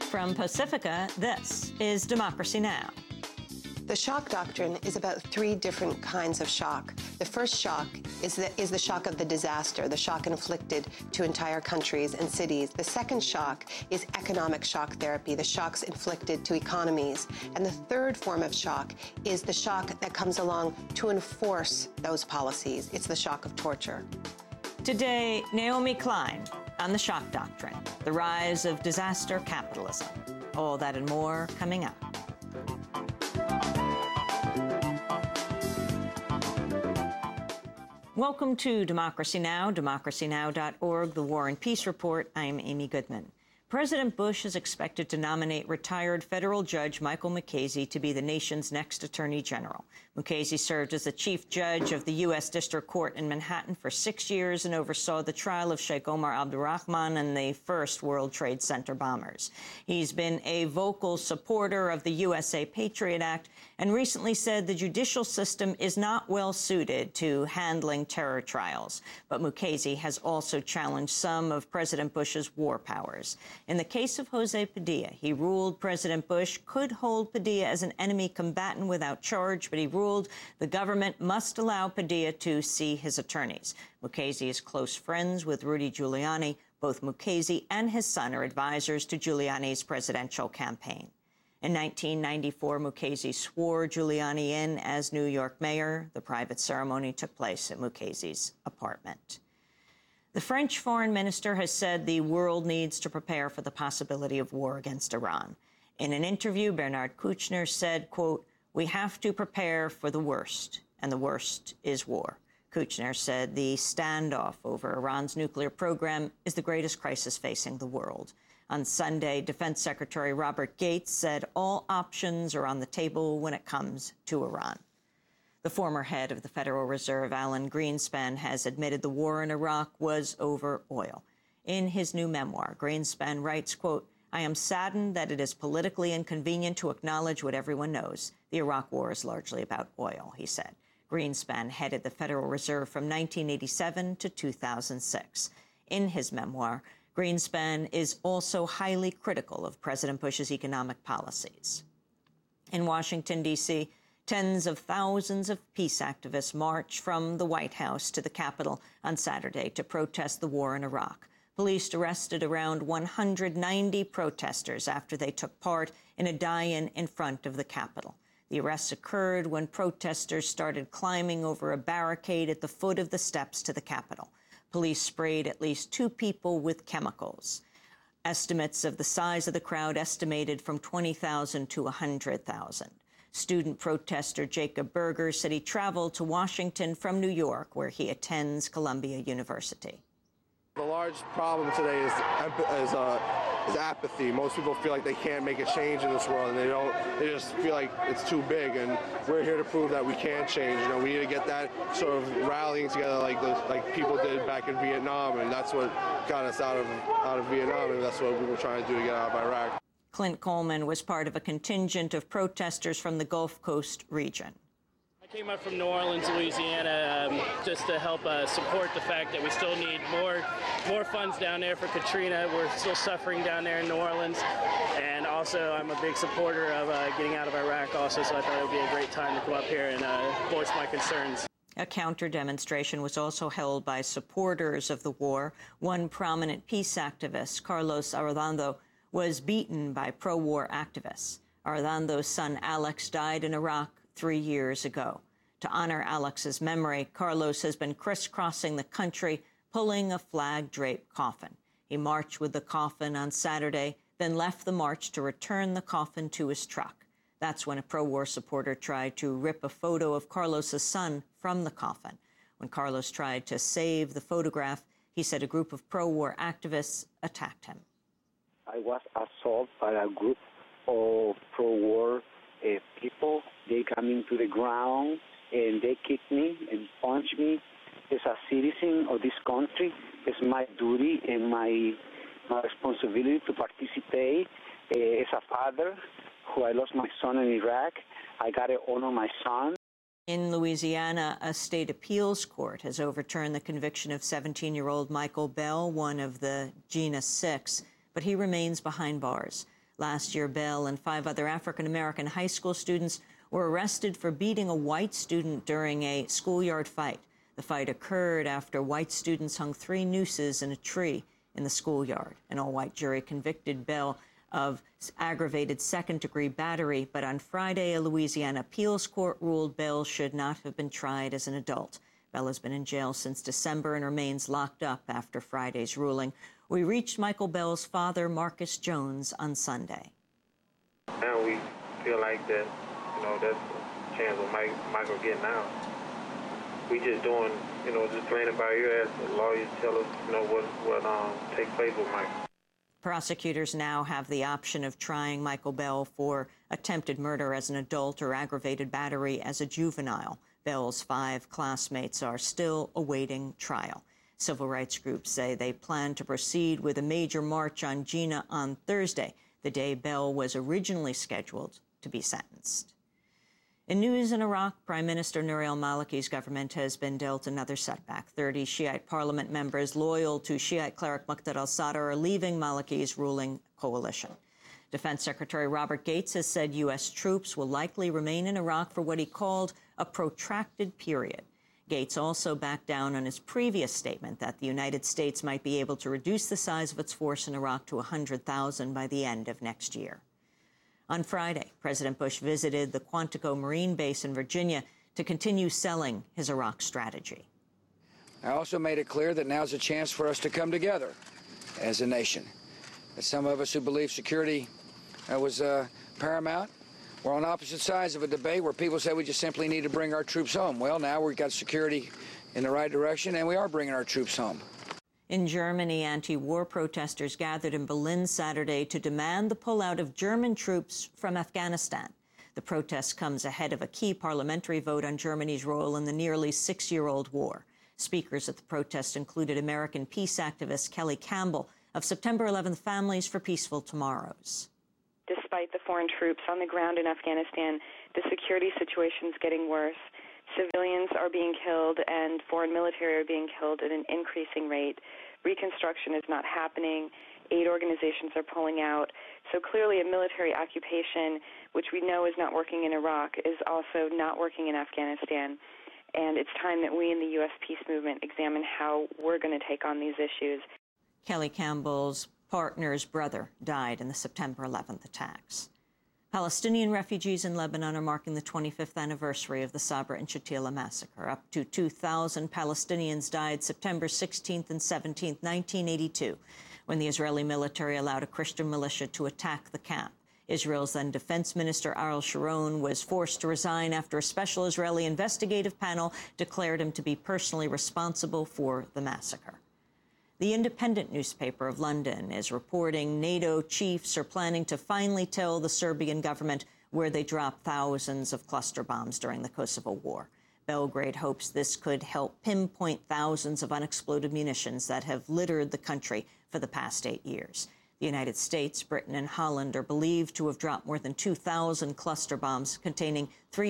From Pacifica, this is Democracy Now! The shock doctrine is about three different kinds of shock. The first shock is the shock of the disaster, the shock inflicted to entire countries and cities. The second shock is economic shock therapy, the shocks inflicted to economies. And the third form of shock is the shock that comes along to enforce those policies. It's the shock of torture. Today, Naomi Klein on the shock doctrine, the rise of disaster capitalism. All that and more coming up. Welcome to Democracy Now!, democracynow.org, The War and Peace Report. I'm Amy Goodman. President Bush is expected to nominate retired federal judge Michael Mukasey to be the nation's next attorney general. Mukasey served as the chief judge of the U.S. District Court in Manhattan for 6 years and oversaw the trial of Sheikh Omar Abdulrahman and the first World Trade Center bombers. He's been a vocal supporter of the USA Patriot Act and recently said the judicial system is not well suited to handling terror trials. But Mukasey has also challenged some of President Bush's war powers. In the case of Jose Padilla, he ruled President Bush could hold Padilla as an enemy combatant without charge, but he ruled the government must allow Padilla to see his attorneys. Mukasey is close friends with Rudy Giuliani. Both Mukasey and his son are advisors to Giuliani's presidential campaign. In 1994, Mukasey swore Giuliani in as New York mayor. The private ceremony took place at Mukasey's apartment. The French foreign minister has said the world needs to prepare for the possibility of war against Iran. In an interview, Bernard Kouchner said, quote, "We have to prepare for the worst, and the worst is war." Kouchner said the standoff over Iran's nuclear program is the greatest crisis facing the world. On Sunday, Defense Secretary Robert Gates said all options are on the table when it comes to Iran. The former head of the Federal Reserve, Alan Greenspan, has admitted the war in Iraq was over oil. In his new memoir, Greenspan writes, quote, "I am saddened that it is politically inconvenient to acknowledge what everyone knows. The Iraq war is largely about oil," he said. Greenspan headed the Federal Reserve from 1987 to 2006. In his memoir, Greenspan is also highly critical of President Bush's economic policies. In Washington, D.C., tens of thousands of peace activists marched from the White House to the Capitol on Saturday to protest the war in Iraq. Police arrested around 190 protesters after they took part in a die-in in front of the Capitol. The arrests occurred when protesters started climbing over a barricade at the foot of the steps to the Capitol. Police sprayed at least 2 people with chemicals. Estimates of the size of the crowd estimated from 20,000 to 100,000. Student protester Jacob Berger said he traveled to Washington from New York, where he attends Columbia University. The large problem today is apathy. Most people feel like they can't make a change in this world, and they just feel like it's too big. And we're here to prove that we can change. You know, we need to get that sort of rallying together like people did back in Vietnam, and that's what got us out of Vietnam, and that's what we were trying to do to get out of Iraq. Clint Coleman was part of a contingent of protesters from the Gulf Coast region. I came up from New Orleans, Louisiana, just to help support the fact that we still need more funds down there for Katrina. We're still suffering down there in New Orleans. And also, I'm a big supporter of getting out of Iraq also, so I thought it would be a great time to come up here and voice my concerns. A counter-demonstration was also held by supporters of the war. One prominent peace activist, Carlos Arredondo, was beaten by pro-war activists. Arredondo's son, Alex, died in Iraq 3 years ago. To honor Alex's memory, Carlos has been crisscrossing the country, pulling a flag-draped coffin. He marched with the coffin on Saturday, then left the march to return the coffin to his truck. That's when a pro-war supporter tried to rip a photo of Carlos's son from the coffin. When Carlos tried to save the photograph, he said a group of pro-war activists attacked him. I was assaulted by a group of pro-war people. They come into the ground and they kicked me and punched me. As a citizen of this country, it's my duty and my responsibility to participate. As a father who I lost my son in Iraq, I got to honor my son. In Louisiana, a state appeals court has overturned the conviction of 17-year-old Michael Bell, one of the Jena Six, but he remains behind bars. Last year, Bell and 5 other African-American high school students were arrested for beating a white student during a schoolyard fight. The fight occurred after white students hung 3 nooses in a tree in the schoolyard. An all-white jury convicted Bell of aggravated second-degree battery, but on Friday, a Louisiana appeals court ruled Bell should not have been tried as an adult. Bell has been in jail since December and remains locked up after Friday's ruling. We reached Michael Bell's father, Marcus Jones, on Sunday. Now we feel like that, that's a chance of Michael getting out. We just doing, just playing it by ear as the lawyers tell us, what takes place with Michael. Prosecutors now have the option of trying Michael Bell for attempted murder as an adult or aggravated battery as a juvenile. Bell's 5 classmates are still awaiting trial. Civil rights groups say they plan to proceed with a major march on Jinnah on Thursday, the day Bell was originally scheduled to be sentenced. In news in Iraq, Prime Minister Nouri al-Maliki's government has been dealt another setback. 30 Shiite parliament members loyal to Shiite cleric Muqtada al-Sadr are leaving Maliki's ruling coalition. Defense Secretary Robert Gates has said U.S. troops will likely remain in Iraq for what he called a protracted period. Gates also backed down on his previous statement that the United States might be able to reduce the size of its force in Iraq to 100,000 by the end of next year. On Friday, President Bush visited the Quantico Marine Base in Virginia to continue selling his Iraq strategy. I also made it clear that now's a chance for us to come together as a nation. That some of us who believe security was paramount were on opposite sides of a debate where people said we just simply need to bring our troops home. Well, now we've got security in the right direction, and we are bringing our troops home. In Germany, anti-war protesters gathered in Berlin Saturday to demand the pullout of German troops from Afghanistan. The protest comes ahead of a key parliamentary vote on Germany's role in the nearly 6-year-old war. Speakers at the protest included American peace activist Kelly Campbell of September 11th Families for Peaceful Tomorrows. Despite the foreign troops on the ground in Afghanistan, the security situation is getting worse. Civilians are being killed and foreign military are being killed at an increasing rate. Reconstruction is not happening. Aid organizations are pulling out. So clearly a military occupation, which we know is not working in Iraq, is also not working in Afghanistan. And it's time that we in the U.S. peace movement examine how we're going to take on these issues. Kelly Campbell's partner's brother died in the September 11th attacks. Palestinian refugees in Lebanon are marking the 25th anniversary of the Sabra and Shatila massacre. Up to 2,000 Palestinians died September 16th and 17th, 1982, when the Israeli military allowed a Christian militia to attack the camp. Israel's then defense minister Ariel Sharon was forced to resign after a special Israeli investigative panel declared him to be personally responsible for the massacre. The Independent newspaper of London is reporting NATO chiefs are planning to finally tell the Serbian government where they dropped thousands of cluster bombs during the Kosovo War. Belgrade hopes this could help pinpoint thousands of unexploded munitions that have littered the country for the past 8 years. The United States, Britain, and Holland are believed to have dropped more than 2,000 cluster bombs containing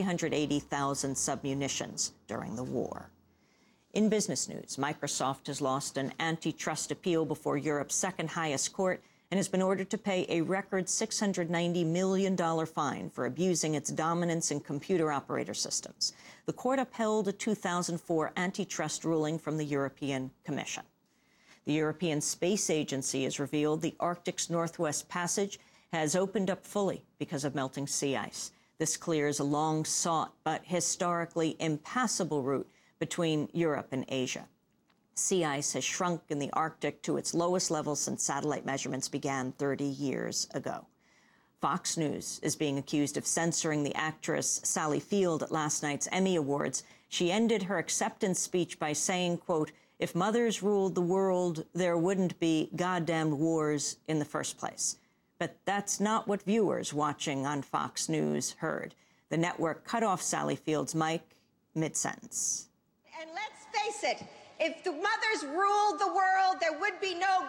380,000 submunitions during the war. In business news, Microsoft has lost an antitrust appeal before Europe's second highest court and has been ordered to pay a record $690 million fine for abusing its dominance in computer operator systems. The court upheld a 2004 antitrust ruling from the European Commission. The European Space Agency has revealed the Arctic's Northwest Passage has opened up fully because of melting sea ice. This clears a long-sought but historically impassable route between Europe and Asia. Sea ice has shrunk in the Arctic to its lowest level since satellite measurements began 30 years ago. Fox News is being accused of censoring the actress Sally Field at last night's Emmy Awards. She ended her acceptance speech by saying, quote, "If mothers ruled the world, there wouldn't be goddamned wars in the first place." But that's not what viewers watching on Fox News heard. The network cut off Sally Field's mic mid-sentence. And let's face it, if the mothers ruled the world, there would be no...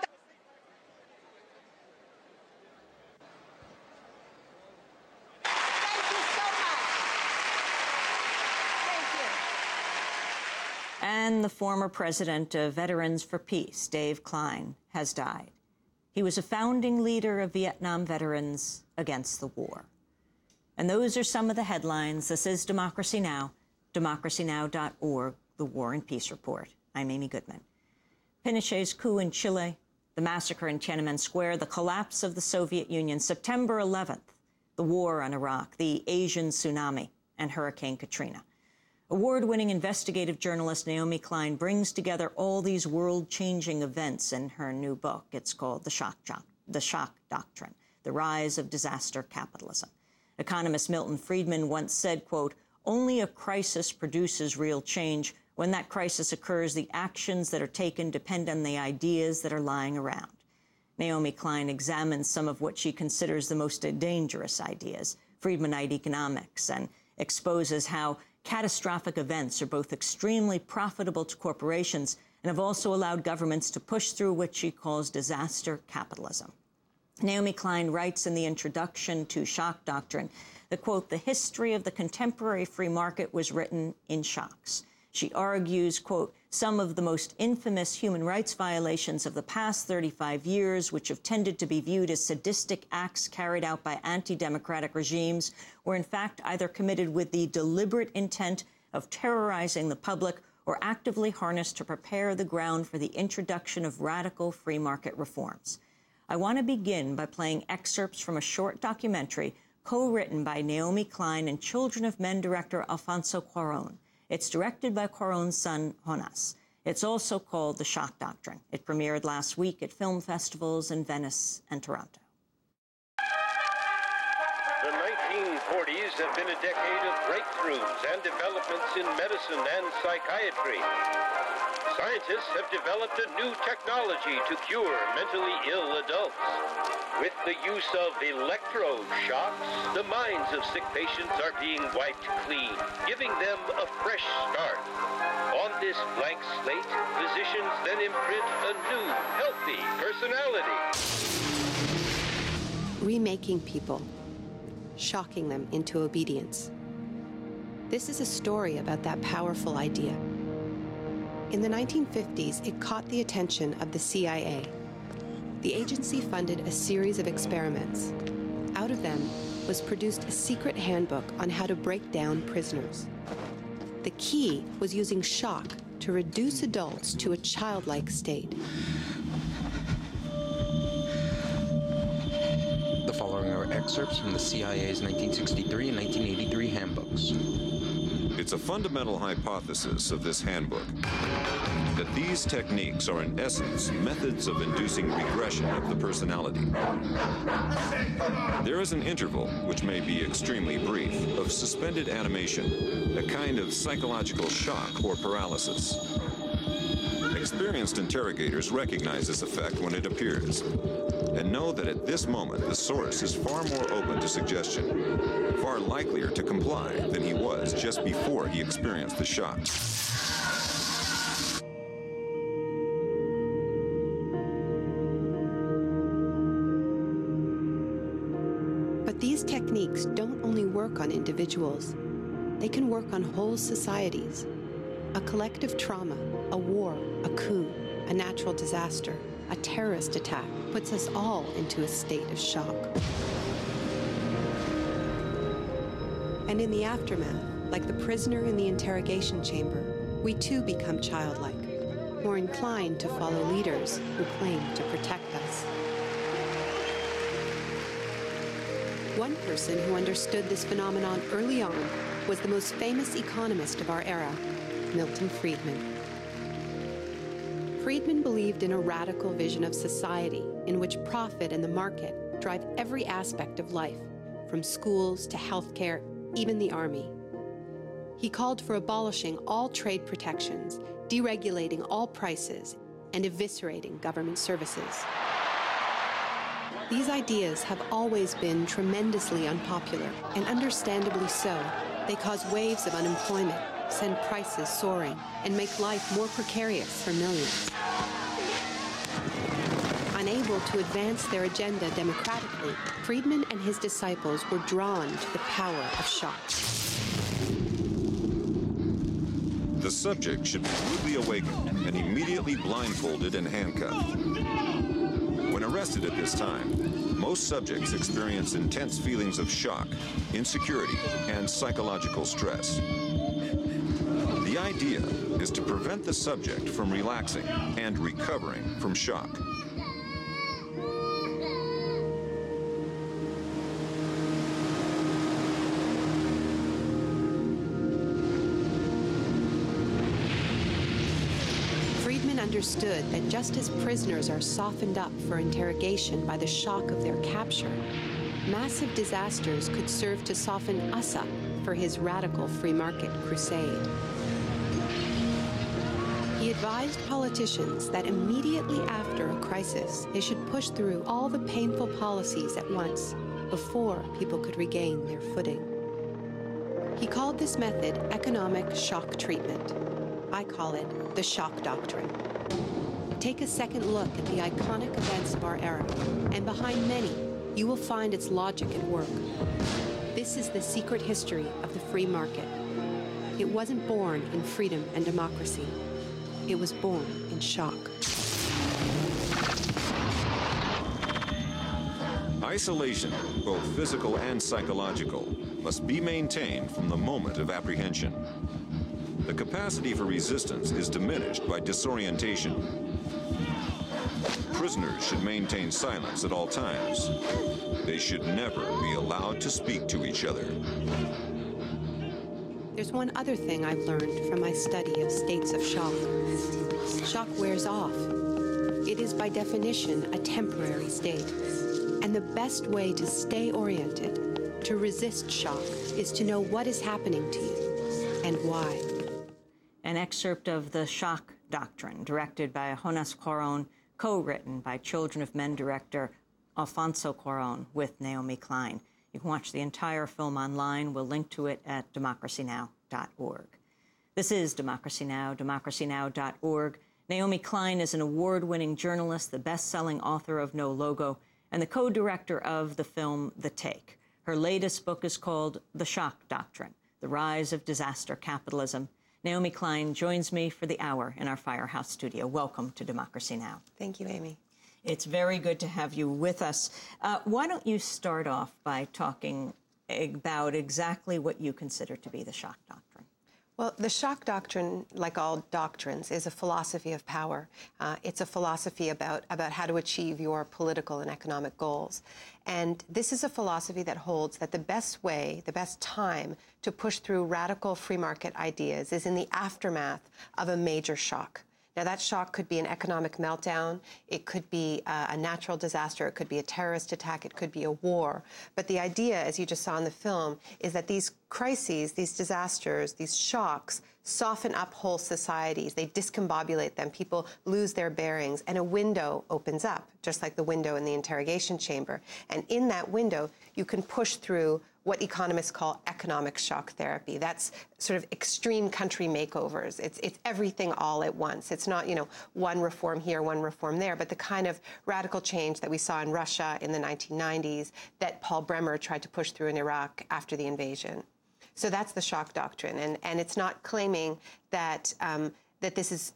Thank you so much. Thank you. And the former president of Veterans for Peace, Dave Klein, has died. He was a founding leader of Vietnam Veterans Against the War. And those are some of the headlines. This is Democracy Now!, democracynow.org, the War and Peace Report. I'm Amy Goodman. Pinochet's coup in Chile, the massacre in Tiananmen Square, the collapse of the Soviet Union, September 11th, the war on Iraq, the Asian tsunami, and Hurricane Katrina. Award-winning investigative journalist Naomi Klein brings together all these world-changing events in her new book. It's called The Shock Doctrine, The Rise of Disaster Capitalism. Economist Milton Friedman once said, quote, "Only a crisis produces real change. When that crisis occurs, the actions that are taken depend on the ideas that are lying around." Naomi Klein examines some of what she considers the most dangerous ideas, Friedmanite economics, and exposes how catastrophic events are both extremely profitable to corporations and have also allowed governments to push through what she calls disaster capitalism. Naomi Klein writes in the introduction to Shock Doctrine that, quote, "The history of the contemporary free market was written in shocks." She argues, quote, "Some of the most infamous human rights violations of the past 35 years, which have tended to be viewed as sadistic acts carried out by anti-democratic regimes, were in fact either committed with the deliberate intent of terrorizing the public or actively harnessed to prepare the ground for the introduction of radical free market reforms." I want to begin by playing excerpts from a short documentary co-written by Naomi Klein and Children of Men director Alfonso Cuarón. It's directed by Cuarón's son, Jonas. It's also called The Shock Doctrine. It premiered last week at film festivals in Venice and Toronto. The 1940s have been a decade of breakthroughs and developments in medicine and psychiatry. Scientists have developed a new technology to cure mentally ill adults. With the use of electroshocks, the minds of sick patients are being wiped clean, giving them a fresh start. On this blank slate, physicians then imprint a new, healthy personality. Remaking people, shocking them into obedience. This is a story about that powerful idea. In the 1950s, it caught the attention of the CIA. The agency funded a series of experiments. Out of them was produced a secret handbook on how to break down prisoners. The key was using shock to reduce adults to a childlike state. The following are excerpts from the CIA's 1963 and 1983 handbooks. It's a fundamental hypothesis of this handbook that these techniques are in essence methods of inducing regression of the personality. There is an interval, which may be extremely brief, of suspended animation, a kind of psychological shock or paralysis. Experienced interrogators recognize this effect when it appears, and know that at this moment the source is far more open to suggestion, far likelier to comply than he was just before he experienced the shock. But these techniques don't only work on individuals. They can work on whole societies. A collective trauma, a war, a coup, a natural disaster, a terrorist attack puts us all into a state of shock. And in the aftermath, like the prisoner in the interrogation chamber, we too become childlike, more inclined to follow leaders who claim to protect us. One person who understood this phenomenon early on was the most famous economist of our era, Milton Friedman. Friedman believed in a radical vision of society in which profit and the market drive every aspect of life, from schools to healthcare, even the army. He called for abolishing all trade protections, deregulating all prices, and eviscerating government services. These ideas have always been tremendously unpopular, and understandably so. They cause waves of unemployment, send prices soaring, and make life more precarious for millions. Unable to advance their agenda democratically, Friedman and his disciples were drawn to the power of shock. The subject should be rudely awakened and immediately blindfolded and handcuffed. When When arrested at this time, most subjects experience intense feelings of shock, insecurity, and psychological stress. The idea is to prevent the subject from relaxing and recovering from shock. Friedman understood that just as prisoners are softened up for interrogation by the shock of their capture, massive disasters could serve to soften us up for his radical free market crusade. He advised politicians that immediately after a crisis, they should push through all the painful policies at once before people could regain their footing. He called this method economic shock treatment. I call it the shock doctrine. Take a second look at the iconic events of our era, and behind many, you will find its logic at work. This is the secret history of the free market. It wasn't born in freedom and democracy. It was born in shock. Isolation, both physical and psychological, must be maintained from the moment of apprehension. The capacity for resistance is diminished by disorientation. Prisoners should maintain silence at all times. They should never be allowed to speak to each other. There's one other thing I've learned from my study of states of shock. Shock wears off. It is by definition a temporary state. And the best way to stay oriented, to resist shock, is to know what is happening to you and why. An excerpt of The Shock Doctrine, directed by Jonas Cuarón, co-written by Children of Men director Alfonso Cuarón with Naomi Klein. You can watch the entire film online. We'll link to it at democracynow.org. This is Democracy Now!, democracynow.org. Naomi Klein is an award-winning journalist, the best-selling author of No Logo, and the co-director of the film The Take. Her latest book is called The Shock Doctrine, The Rise of Disaster Capitalism. Naomi Klein joins me for the hour in our Firehouse studio. Welcome to Democracy Now! Thank you, Amy. It's very good to have you with us. Why don't you start off by talking about exactly what you consider to be the shock doctrine? Well, the shock doctrine, like all doctrines, is a philosophy of power. It's a philosophy about how to achieve your political and economic goals. And this is a philosophy that holds that the best way, the best time to push through radical free market ideas is in the aftermath of a major shock. Now, that shock could be an economic meltdown, it could be a natural disaster, it could be a terrorist attack, it could be a war. But the idea, as you just saw in the film, is that these crises, these disasters, these shocks soften up whole societies. They discombobulate them. People lose their bearings, and a window opens up, just like the window in the interrogation chamber. And in that window, you can push through what economists call economic shock therapy. That's sort of extreme country makeovers. It's everything all at once. It's not, one reform here, one reform there, but the kind of radical change that we saw in Russia in the 1990s that Paul Bremer tried to push through in Iraq after the invasion. So that's the shock doctrine, and it's not claiming that that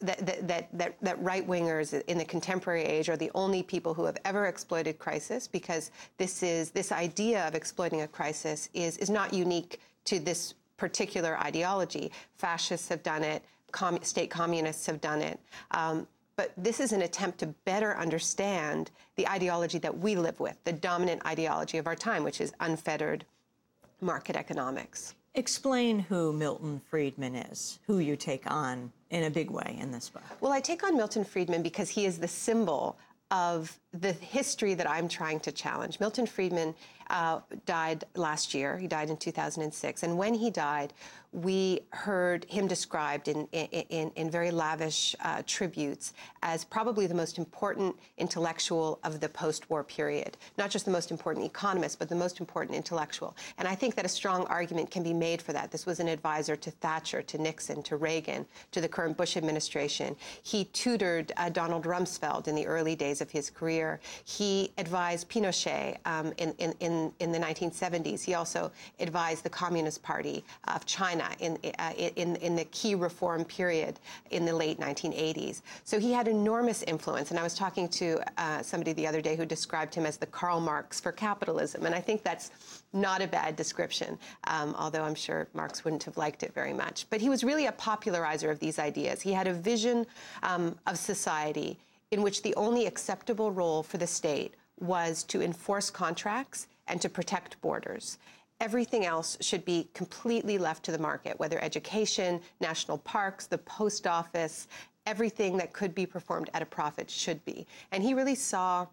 right-wingers in the contemporary age are the only people who have ever exploited crisis, because this idea of exploiting a crisis is not unique to this particular ideology. Fascists have done it, state communists have done it. But this is an attempt to better understand the ideology that we live with, the dominant ideology of our time, which is unfettered market economics. Explain who Milton Friedman is, who you take on in a big way in this book. Well, I take on Milton Friedman because he is the symbol of the history that I'm trying to challenge. Milton Friedman died last year. He died in 2006. And when he died, we heard him described in very lavish tributes as probably the most important intellectual of the post-war period. Not just the most important economist, but the most important intellectual. And I think that a strong argument can be made for that. This was an advisor to Thatcher, to Nixon, to Reagan, to the current Bush administration. He tutored Donald Rumsfeld in the early days of his career. He advised Pinochet in the 1970s. He also advised the Communist Party of China in the key reform period in the late 1980s. So he had enormous influence. And I was talking to somebody the other day who described him as the Karl Marx for capitalism. And I think that's not a bad description, although I'm sure Marx wouldn't have liked it very much. But he was really a popularizer of these ideas. He had a vision of society in which the only acceptable role for the state was to enforce contracts and to protect borders. Everything else should be completely left to the market, whether education, national parks, the post office, everything that could be performed at a profit should be. And he really saw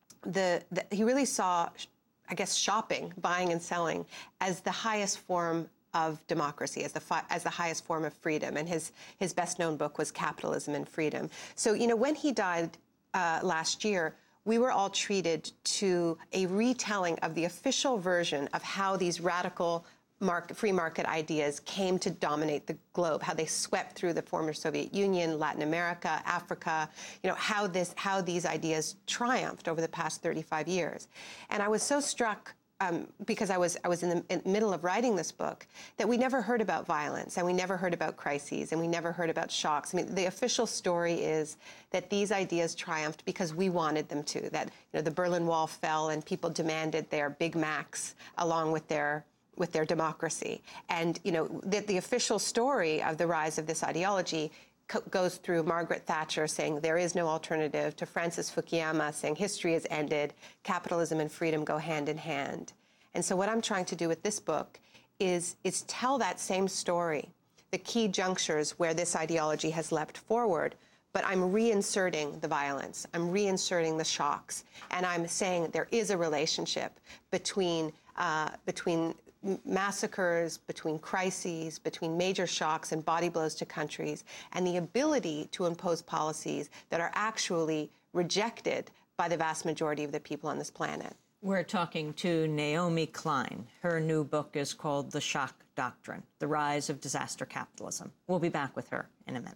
I guess, shopping, buying and selling as the highest form of democracy, as the highest form of freedom. And his best-known book was Capitalism and Freedom. So, you know, when he died last year, we were all treated to a retelling of the official version of how these radical free market ideas came to dominate the globe, how they swept through the former Soviet Union, Latin America, Africa, you know, how these ideas triumphed over the past 35 years. And I was so struck because I was in the middle of writing this book, that we never heard about violence, and we never heard about crises, and we never heard about shocks. I mean, the official story is that these ideas triumphed because we wanted them to, that, you know, the Berlin Wall fell and people demanded their Big Macs along with their democracy. And, you know, the official story of the rise of this ideology goes through Margaret Thatcher saying there is no alternative, to Francis Fukuyama saying history has ended, capitalism and freedom go hand in hand. And so what I'm trying to do with this book is tell that same story, the key junctures where this ideology has leapt forward, but I'm reinserting the violence, I'm reinserting the shocks, and I'm saying there is a relationship between massacres, between crises, between major shocks and body blows to countries, and the ability to impose policies that are actually rejected by the vast majority of the people on this planet. We're talking to Naomi Klein. Her new book is called The Shock Doctrine: The Rise of Disaster Capitalism. We'll be back with her in a minute.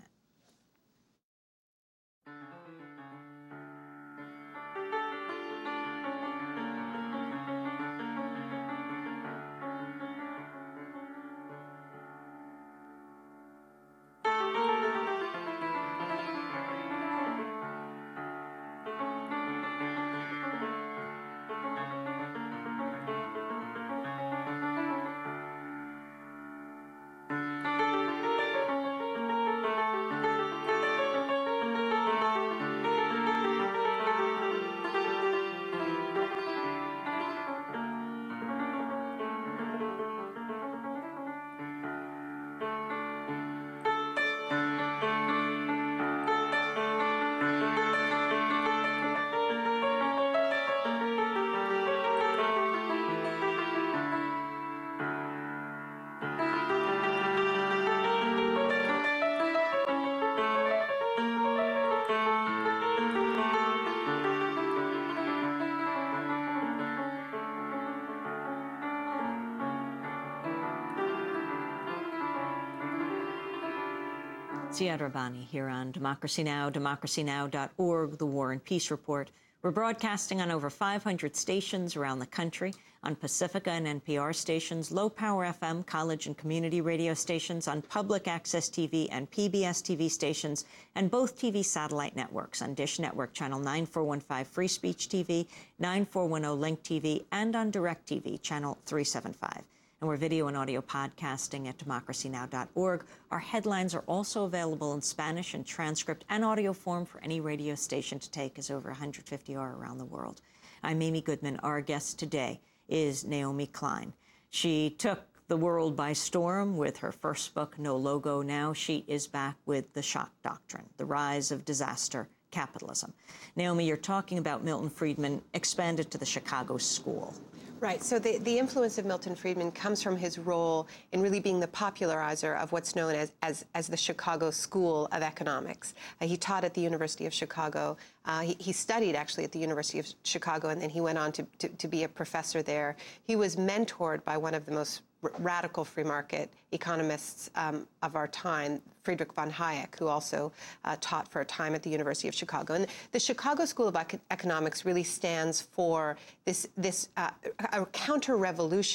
Ziad Rabbani here on Democracy Now!, democracynow.org, The War and Peace Report. We're broadcasting on over 500 stations around the country, on Pacifica and NPR stations, low-power FM, college and community radio stations, on public access TV and PBS TV stations, and both TV satellite networks, on Dish Network Channel 9415 Free Speech TV, 9410 Link TV, and on DirecTV Channel 375. And we're video and audio podcasting at democracynow.org. Our headlines are also available in Spanish and transcript and audio form for any radio station to take, as over 150 are around the world. I'm Amy Goodman. Our guest today is Naomi Klein. She took the world by storm with her first book, No Logo. Now she is back with The Shock Doctrine: The Rise of Disaster Capitalism. Naomi, you're talking about Milton Friedman expanded to the Chicago School. Right. So the influence of Milton Friedman comes from his role in really being the popularizer of what's known as the Chicago School of Economics. He taught at the University of Chicago. He studied, actually, at the University of Chicago, and then he went on to be a professor there. He was mentored by one of the most radical free market economists of our time, Friedrich von Hayek, who also taught for a time at the University of Chicago. And the Chicago School of Economics really stands for this a counter-revolution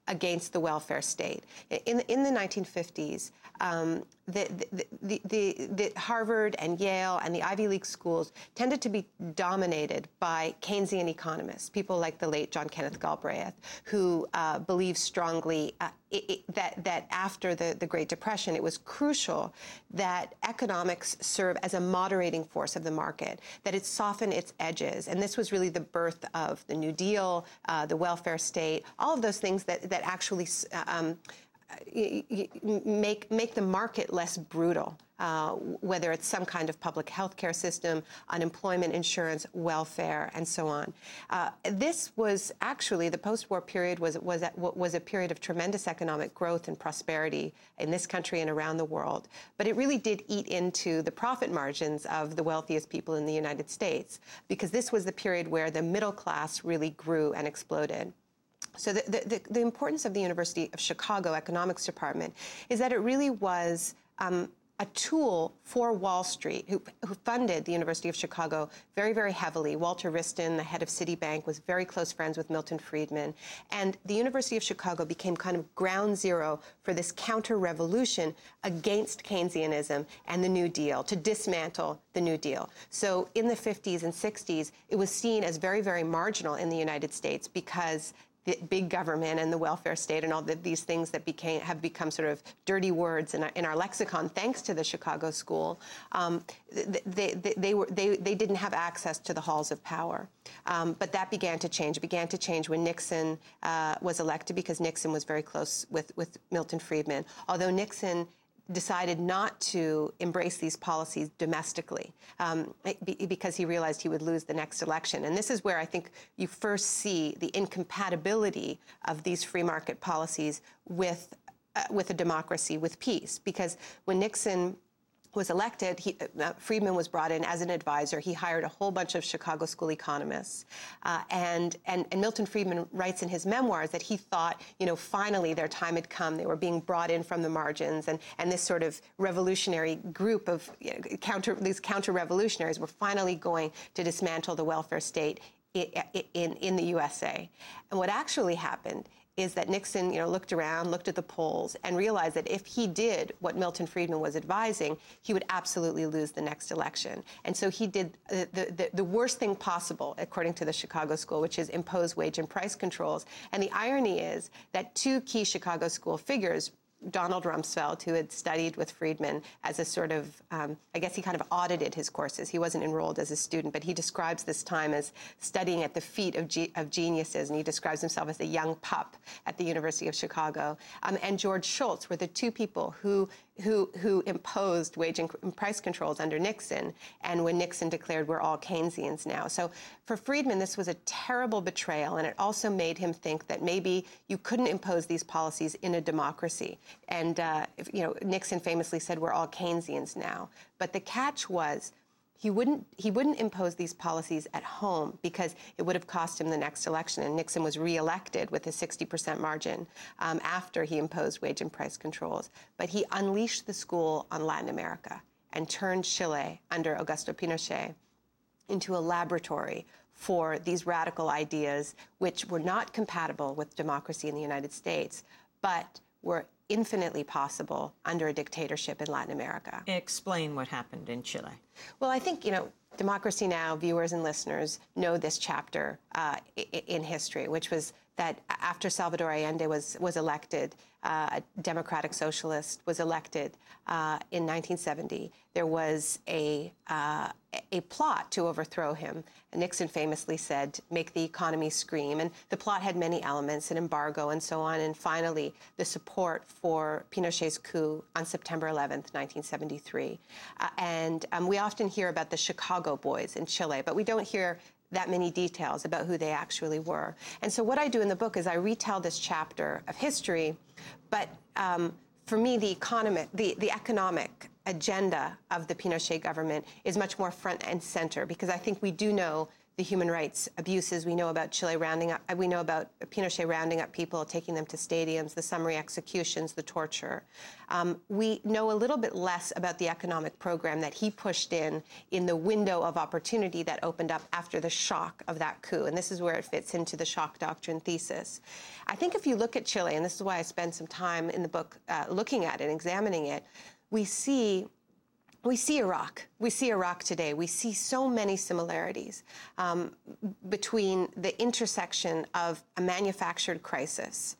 against the welfare state. In the 1950s, the Harvard and Yale and the Ivy League schools tended to be dominated by Keynesian economists, people like the late John Kenneth Galbraith, who believed strongly that after the Great Depression, it was crucial that economics serve as a moderating force of the market, that it soften its edges. And this was really the birth of the New Deal, the welfare state, all of those things that actually make the market less brutal, whether it's some kind of public health care system, unemployment insurance, welfare, and so on. This was actually, the post-war period was a period of tremendous economic growth and prosperity in this country and around the world. But it really did eat into the profit margins of the wealthiest people in the United States, because this was the period where the middle class really grew and exploded. So the importance of the University of Chicago Economics Department is that it really was a tool for Wall Street, who funded the University of Chicago very, very heavily. Walter Wriston, the head of Citibank, was very close friends with Milton Friedman. And the University of Chicago became kind of ground zero for this counter-revolution against Keynesianism and the New Deal, to dismantle the New Deal. So in the 50s and 60s, it was seen as very, very marginal in the United States because the big government and the welfare state and all these things that have become sort of dirty words in our lexicon, thanks to the Chicago School, they didn't have access to the halls of power. But that began to change. It began to change when Nixon was elected, because Nixon was very close with Milton Friedman. Although Nixon decided not to embrace these policies domestically because he realized he would lose the next election. And this is where I think you first see the incompatibility of these free market policies with a democracy, with peace. Because when Nixon was elected, Friedman was brought in as an advisor. He hired a whole bunch of Chicago School economists. And Milton Friedman writes in his memoirs that he thought, finally their time had come. They were being brought in from the margins. And this sort of revolutionary group of these counter-revolutionaries were finally going to dismantle the welfare state in the USA. And what actually happened is that Nixon, looked around, looked at the polls, and realized that if he did what Milton Friedman was advising, he would absolutely lose the next election. And so he did the worst thing possible, according to the Chicago School, which is impose wage and price controls. And the irony is that two key Chicago School figures, Donald Rumsfeld, who had studied with Friedman as a sort of, I guess he kind of audited his courses. He wasn't enrolled as a student, but he describes this time as studying at the feet of geniuses, and he describes himself as a young pup at the University of Chicago. And George Shultz were the two people who imposed wage and price controls under Nixon, and when Nixon declared we're all Keynesians now. So for Friedman, this was a terrible betrayal, and it also made him think that maybe you couldn't impose these policies in a democracy. And Nixon famously said we're all Keynesians now. But the catch was he wouldn't impose these policies at home, because it would have cost him the next election. And Nixon was reelected with a 60% margin after he imposed wage and price controls. But he unleashed the school on Latin America and turned Chile under Augusto Pinochet into a laboratory for these radical ideas, which were not compatible with democracy in the United States, but were infinitely possible under a dictatorship in Latin America. Explain what happened in Chile. Well, I think, Democracy Now! Viewers and listeners know this chapter in history, which was that after Salvador Allende was elected, a democratic socialist was elected in 1970, there was a plot to overthrow him. Nixon famously said, make the economy scream. And the plot had many elements, an embargo and so on. And finally, the support for Pinochet's coup on September 11th, 1973. And we often hear about the Chicago boys in Chile, but we don't hear that many details about who they actually were. And so what I do in the book is I retell this chapter of history, but for me, the economic agenda of the Pinochet government is much more front and center, because I think we do know the human rights abuses. We know about Chile rounding up, we know about Pinochet rounding up people, taking them to stadiums, the summary executions, the torture. We know a little bit less about the economic program that he pushed in the window of opportunity that opened up after the shock of that coup. And this is where it fits into the shock doctrine thesis. I think if you look at Chile, and this is why I spend some time in the book looking at it, examining it, we see Iraq. We see Iraq today. We see so many similarities between the intersection of a manufactured crisis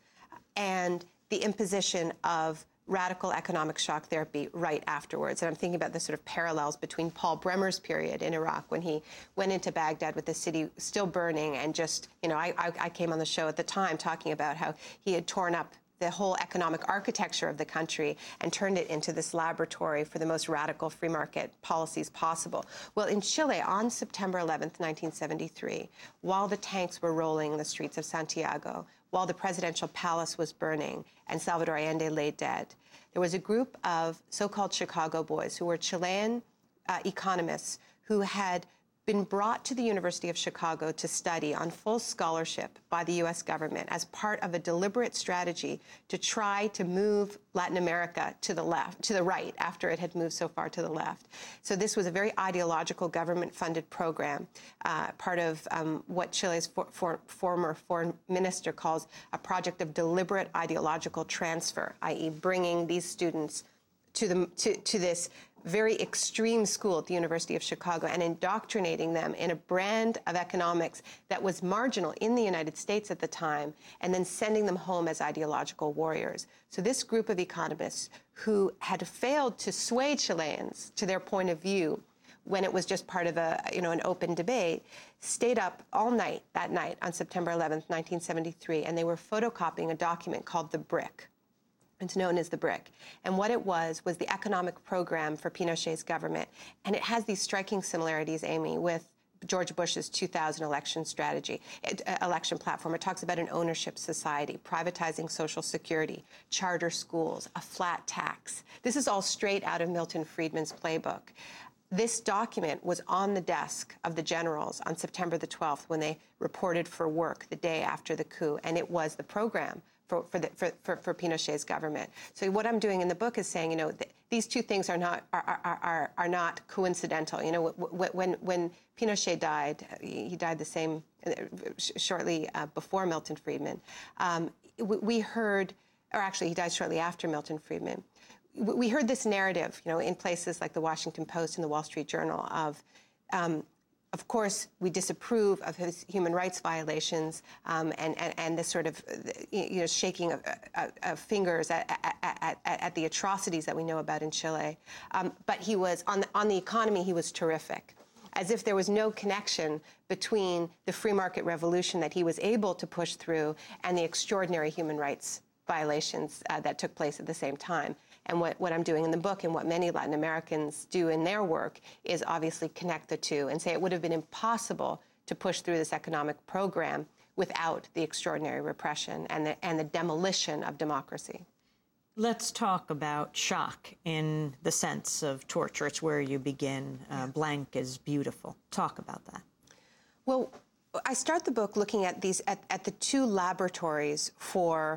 and the imposition of radical economic shock therapy right afterwards. And I'm thinking about the sort of parallels between Paul Bremer's period in Iraq when he went into Baghdad with the city still burning and just, you know, I came on the show at the time talking about how he had torn up the whole economic architecture of the country and turned it into this laboratory for the most radical free market policies possible. Well, in Chile, on September 11th, 1973, while the tanks were rolling the streets of Santiago, while the presidential palace was burning and Salvador Allende lay dead, there was a group of so-called Chicago boys who were Chilean economists who had been brought to the University of Chicago to study on full scholarship by the U.S. government as part of a deliberate strategy to try to move Latin America to the left, to the right, after it had moved so far to the left. So this was a very ideological government-funded program, part of what Chile's former foreign minister calls a project of deliberate ideological transfer, i.e. bringing these students to this very extreme school at the University of Chicago and indoctrinating them in a brand of economics that was marginal in the United States at the time, and then sending them home as ideological warriors. So this group of economists who had failed to sway Chileans to their point of view when it was just part of an open debate, stayed up all night that night on September 11th, 1973, and they were photocopying a document called The Brick. It's known as The Brick. And what it was the economic program for Pinochet's government. And it has these striking similarities, Amy, with George Bush's 2000 election platform. It talks about an ownership society, privatizing Social Security, charter schools, a flat tax. This is all straight out of Milton Friedman's playbook. This document was on the desk of the generals on September the 12th when they reported for work the day after the coup, and it was the program for Pinochet's government. So what I'm doing in the book is saying, these two things are not coincidental. When Pinochet died, he died the same shortly before Milton Friedman. We heard, or actually he died shortly after Milton Friedman. We heard this narrative, in places like the Washington Post and the Wall Street Journal of course, we disapprove of his human rights violations and this sort of, shaking of fingers at the atrocities that we know about in Chile. But he was, on the economy, he was terrific, as if there was no connection between the free market revolution that he was able to push through and the extraordinary human rights violations that took place at the same time. And what I'm doing in the book, and what many Latin Americans do in their work, is obviously connect the two and say it would have been impossible to push through this economic program without the extraordinary repression and the demolition of democracy. Let's talk about shock in the sense of torture. It's where you begin. Blank is beautiful. Talk about that. Well, I start the book looking at at the two laboratories for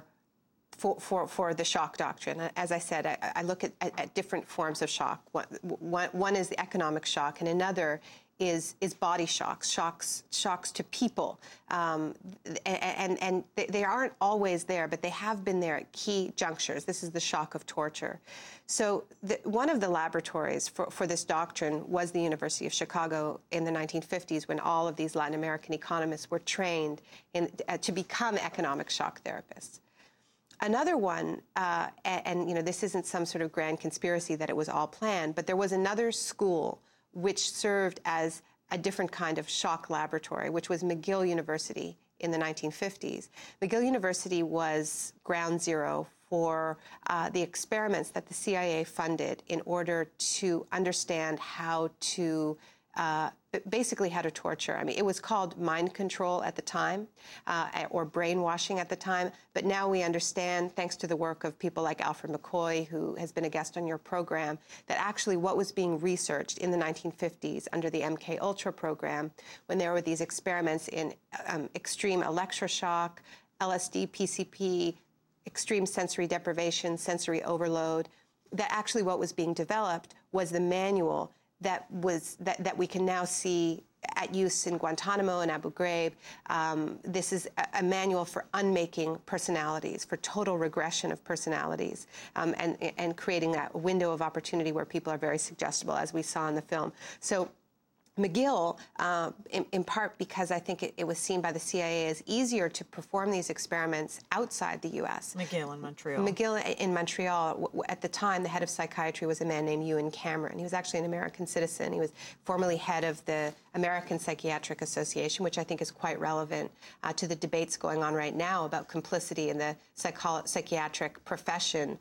the shock doctrine. As I said, I look at different forms of shock. One is the economic shock, and another is body shocks, shocks to people. And they aren't always there, but they have been there at key junctures. This is the shock of torture. So one of the laboratories for this doctrine was the University of Chicago in the 1950s, when all of these Latin American economists were trained to become economic shock therapists. Another one, this isn't some sort of grand conspiracy that it was all planned, but there was another school which served as a different kind of shock laboratory, which was McGill University in the 1950s. McGill University was ground zero for the experiments that the CIA funded in order to understand how to basically how to torture. I mean, it was called mind control at the time, or brainwashing at the time, but now we understand, thanks to the work of people like Alfred McCoy, who has been a guest on your program, that actually what was being researched in the 1950s under the MK Ultra program, when there were these experiments in extreme electroshock, LSD, PCP, extreme sensory deprivation, sensory overload, that actually what was being developed was the manual that we can now see at use in Guantanamo and Abu Ghraib. This is a manual for unmaking personalities, for total regression of personalities, and creating that window of opportunity where people are very suggestible, as we saw in the film. So McGill, in part because I think it was seen by the CIA as easier to perform these experiments outside the U.S. McGill in Montreal. McGill in Montreal, at the time, the head of psychiatry was a man named Ewan Cameron. He was actually an American citizen. He was formerly head of the American Psychiatric Association, which I think is quite relevant to the debates going on right now about complicity in the psychiatric profession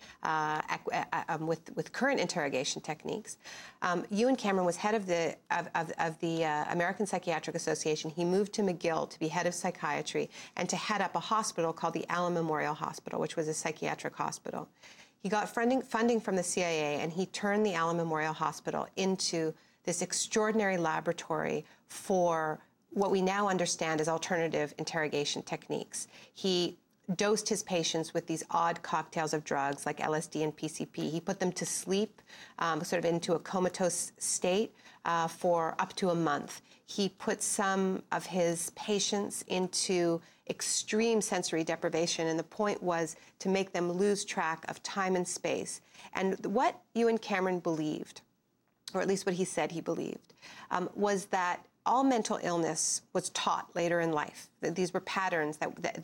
with current interrogation techniques. Ewan Cameron was head of the American Psychiatric Association. He moved to McGill to be head of psychiatry and to head up a hospital called the Allen Memorial Hospital, which was a psychiatric hospital. He got funding from the CIA, and he turned the Allen Memorial Hospital into this extraordinary laboratory for what we now understand as alternative interrogation techniques. He dosed his patients with these odd cocktails of drugs like LSD and PCP. He put them to sleep, sort of into a comatose state for up to a month. He put some of his patients into extreme sensory deprivation, and the point was to make them lose track of time and space. And what Ewan Cameron believed, or at least what he said he believed, was that all mental illness was taught later in life. These were patterns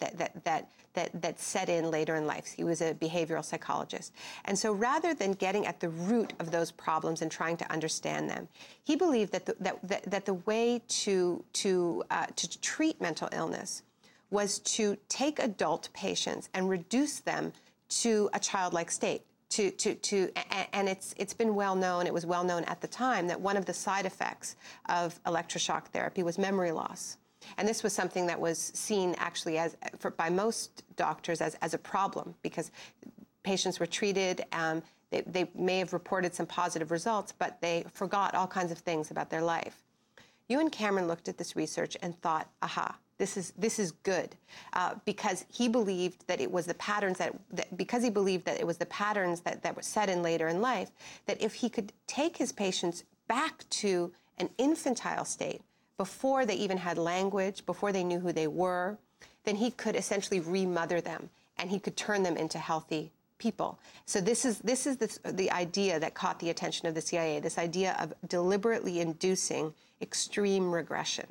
that set in later in life. He was a behavioral psychologist. And so rather than getting at the root of those problems and trying to understand them, he believed that the way to treat mental illness was to take adult patients and reduce them to a childlike state. And it's been well known, it was well known at the time, that one of the side effects of electroshock therapy was memory loss. And this was something that was seen actually by most doctors as a problem, because patients were treated, they may have reported some positive results, but they forgot all kinds of things about their life. Ewan Cameron looked at this research and thought, aha, this is good, because he believed that it was the patterns that were set in later in life, that if he could take his patients back to an infantile state before they even had language, before they knew who they were, then he could essentially remother them, and he could turn them into healthy people. So this is the idea that caught the attention of the CIA, this idea of deliberately inducing extreme regression.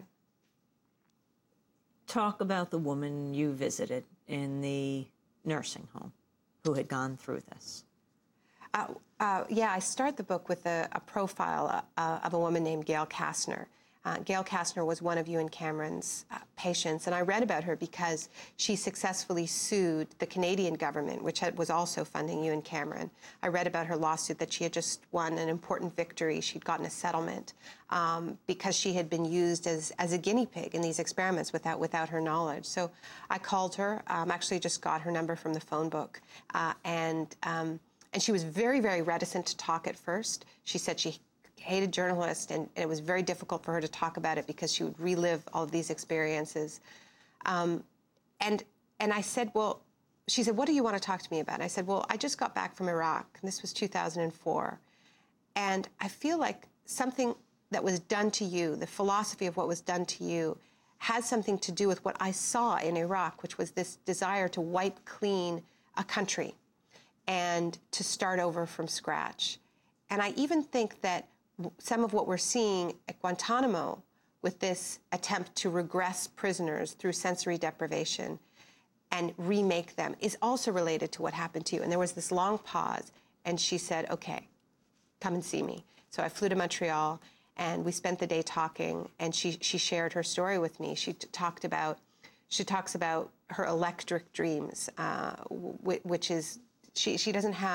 Talk about the woman you visited in the nursing home who had gone through this. Yeah, I start the book with a profile of a woman named Gail Kastner. Gail Kastner was one of Ewan Cameron's patients, and I read about her because she successfully sued the Canadian government, which was also funding Ewan Cameron. I read about her lawsuit that she had just won an important victory. She'd gotten a settlement because she had been used as a guinea pig in these experiments without her knowledge. So I called her, actually just got her number from the phone book, and she was very, very reticent to talk at first. She said she hated journalists, and it was very difficult for her to talk about it because she would relive all of these experiences. And I said, well, she said, what do you want to talk to me about? And I said, well, I just got back from Iraq, and this was 2004. And I feel like something that was done to you, the philosophy of what was done to you, has something to do with what I saw in Iraq, which was this desire to wipe clean a country and to start over from scratch. And I even think that some of what we're seeing at Guantanamo with this attempt to regress prisoners through sensory deprivation and remake them is also related to what happened to you. And there was this long pause, and she said, okay, come and see me. So I flew to Montreal, and we spent the day talking, and she shared her story with me. She talks about her electric dreams, which is, she doesn't have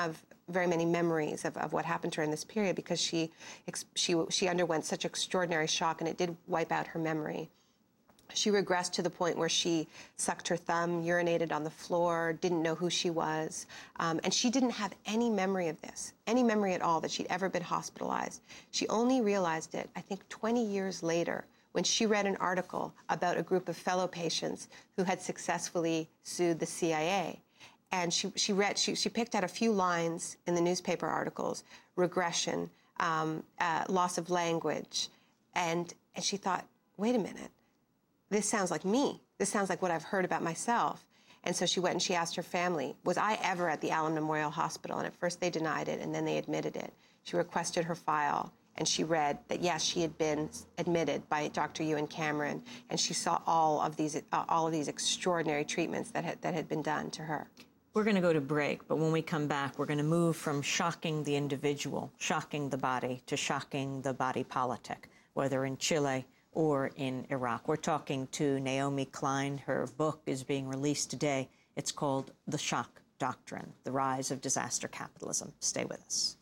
very many memories of what happened to her in this period because she underwent such extraordinary shock, and it did wipe out her memory. She regressed to the point where she sucked her thumb, urinated on the floor, didn't know who she was, and she didn't have any memory of this, any memory at all that she'd ever been hospitalized. She only realized it, I think, 20 years later when she read an article about a group of fellow patients who had successfully sued the CIA. And she picked out a few lines in the newspaper articles, regression, loss of language, and she thought, wait a minute, this sounds like me. This sounds like what I've heard about myself. And so she went and she asked her family, was I ever at the Allen Memorial Hospital? And at first they denied it, and then they admitted it. She requested her file, and she read that, yes, she had been admitted by Dr. Ewan Cameron, and she saw all of these extraordinary treatments that had been done to her. We're going to go to break, but when we come back, we're going to move from shocking the individual, shocking the body, to shocking the body politic, whether in Chile or in Iraq. We're talking to Naomi Klein. Her book is being released today. It's called The Shock Doctrine, The Rise of Disaster Capitalism. Stay with us.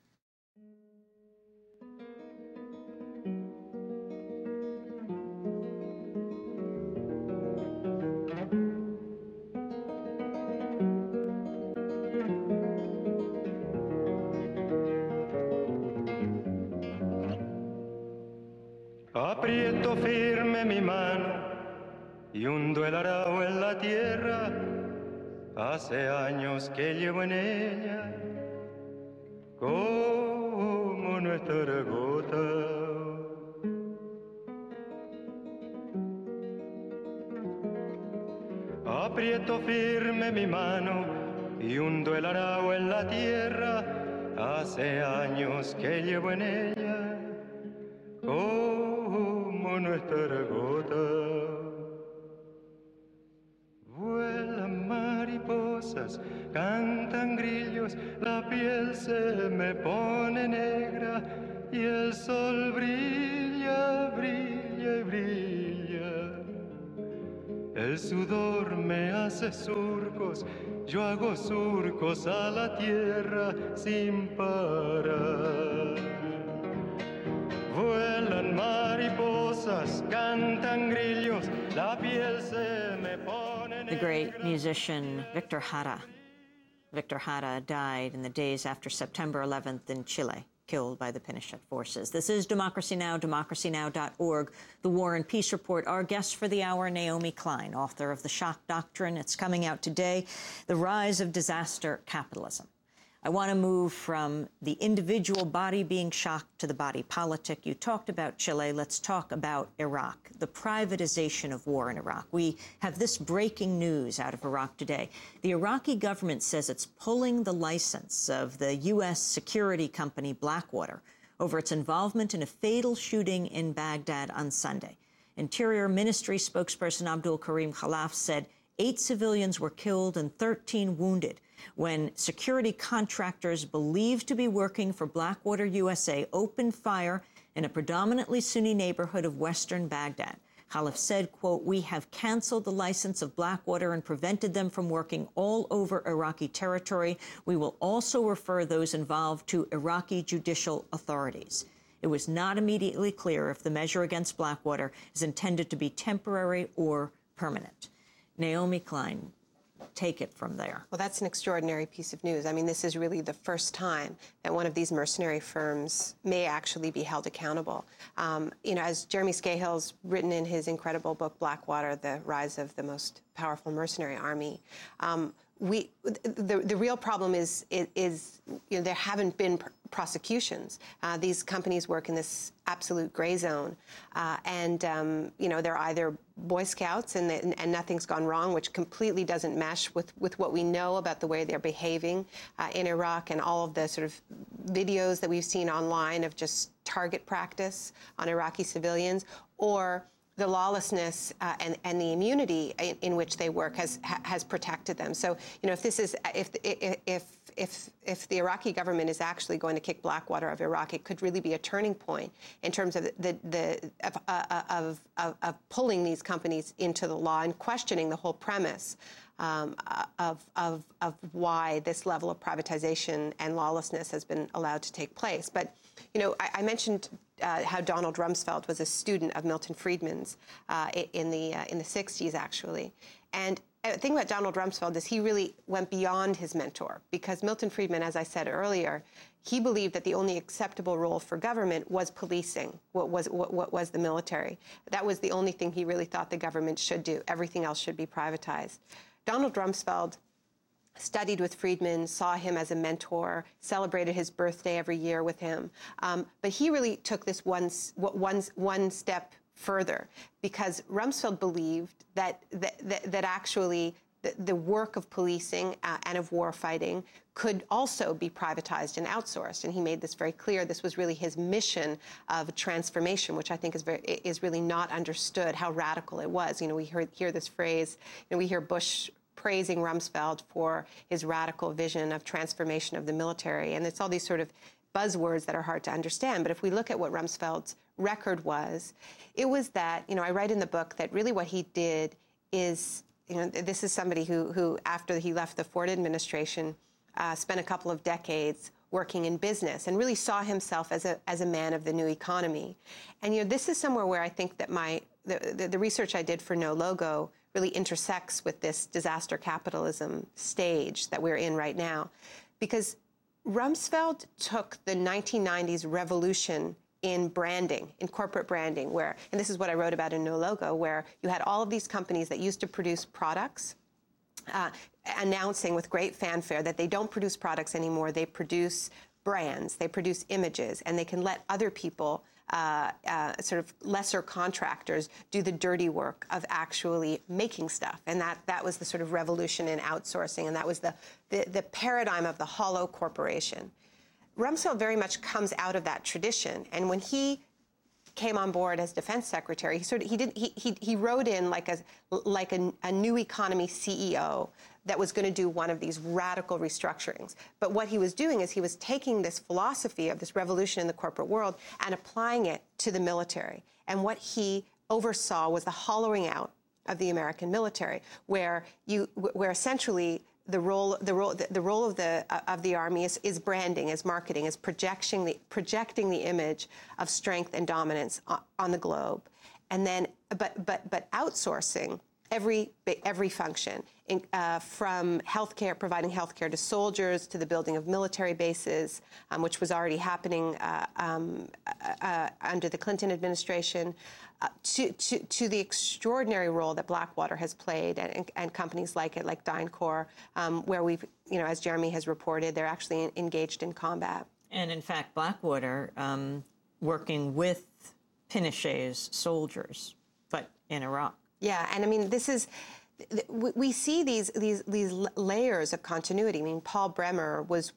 Aprieto firme mi mano y hundo el arao en la tierra. Hace años que llevo en ella como nuestra gota. Aprieto firme mi mano y hundo el arao en la tierra. Hace años que llevo en ella como nuestra gota. Vuelan mariposas, cantan grillos, la piel se me pone negra y el sol brilla, brilla y brilla. El sudor me hace surcos, yo hago surcos a la tierra sin parar. Vuelan mariposas, cantan grillos, la piel se me pone negra. The great musician Victor Jara. Victor Jara died in the days after September 11th in Chile, killed by the Pinochet forces. This is Democracy Now!, democracynow.org, The War and Peace Report. Our guest for the hour, Naomi Klein, author of The Shock Doctrine. It's coming out today, The Rise of Disaster Capitalism. I want to move from the individual body being shocked to the body politic. You talked about Chile. Let's talk about Iraq, the privatization of war in Iraq. We have this breaking news out of Iraq today. The Iraqi government says it's pulling the license of the U.S. security company Blackwater over its involvement in a fatal shooting in Baghdad on Sunday. Interior Ministry spokesperson Abdul Karim Khalaf said 8 civilians were killed and 13 wounded when security contractors believed to be working for Blackwater USA opened fire in a predominantly Sunni neighborhood of western Baghdad. Khalaf said, quote, "We have canceled the license of Blackwater and prevented them from working all over Iraqi territory. We will also refer those involved to Iraqi judicial authorities." It was not immediately clear if the measure against Blackwater is intended to be temporary or permanent. Naomi Klein, take it from there. Well, that's an extraordinary piece of news. I mean, this is really the first time that one of these mercenary firms may actually be held accountable. As Jeremy Scahill's written in his incredible book, Blackwater, The Rise of the Most Powerful Mercenary Army, the real problem is there haven't been prosecutions. These companies work in this absolute gray zone, and they're either Boy Scouts and nothing's gone wrong, which completely doesn't mesh with what we know about the way they're behaving in Iraq and all of the sort of videos that we've seen online of just target practice on Iraqi civilians, or the lawlessness and the immunity in which they work has protected them. So, if this is if the Iraqi government is actually going to kick Blackwater of Iraq, it could really be a turning point in terms of of pulling these companies into the law and questioning the whole premise of why this level of privatization and lawlessness has been allowed to take place. But, you know, I mentioned how Donald Rumsfeld was a student of Milton Friedman's in the 60s, actually. And the thing about Donald Rumsfeld is he really went beyond his mentor, because Milton Friedman, as I said earlier, he believed that the only acceptable role for government was policing, what was the military. That was the only thing he really thought the government should do. Everything else should be privatized. Donald Rumsfeld studied with Friedman, saw him as a mentor, celebrated his birthday every year with him. But he really took this one step further, because Rumsfeld believed that actually the work of policing and of war fighting could also be privatized and outsourced. And he made this very clear. This was really his mission of transformation, which I think is really not understood how radical it was. You know, we hear this phrase, you know, we hear Bush praising Rumsfeld for his radical vision of transformation of the military. And it's all these sort of buzzwords that are hard to understand. But if we look at what Rumsfeld's record was, it was that, you know, I write in the book that really what he did is, you know, this is somebody who after he left the Ford administration, spent a couple of decades working in business and really saw himself as a man of the new economy. And, you know, this is somewhere where I think that the research I did for No Logo really intersects with this disaster capitalism stage that we're in right now. Because Rumsfeld took the 1990s revolution in branding, in corporate branding, where, and this is what I wrote about in No Logo, where you had all of these companies that used to produce products, announcing with great fanfare that they don't produce products anymore, they produce brands, they produce images, and they can let other people, sort of lesser contractors, do the dirty work of actually making stuff. And that was the sort of revolution in outsourcing, and that was the paradigm of the hollow corporation. Rumsfeld very much comes out of that tradition, and when he came on board as defense secretary, he wrote in like a new economy CEO that was going to do one of these radical restructurings. But what he was doing is he was taking this philosophy of this revolution in the corporate world and applying it to the military. And what he oversaw was the hollowing out of the American military, where essentially the role of the Army is branding, is marketing, is projecting the image of strength and dominance on the globe, and then but outsourcing every function, from healthcare, providing healthcare to soldiers, to the building of military bases, which was already happening under the Clinton administration, to the extraordinary role that Blackwater has played, and companies like it, like DynCorp, where we've, you know, as Jeremy has reported, they're actually engaged in combat. And in fact, Blackwater working with Pinochet's soldiers, but in Iraq. Yeah, and I mean, this is, we see these layers of continuity. I mean, Paul Bremer was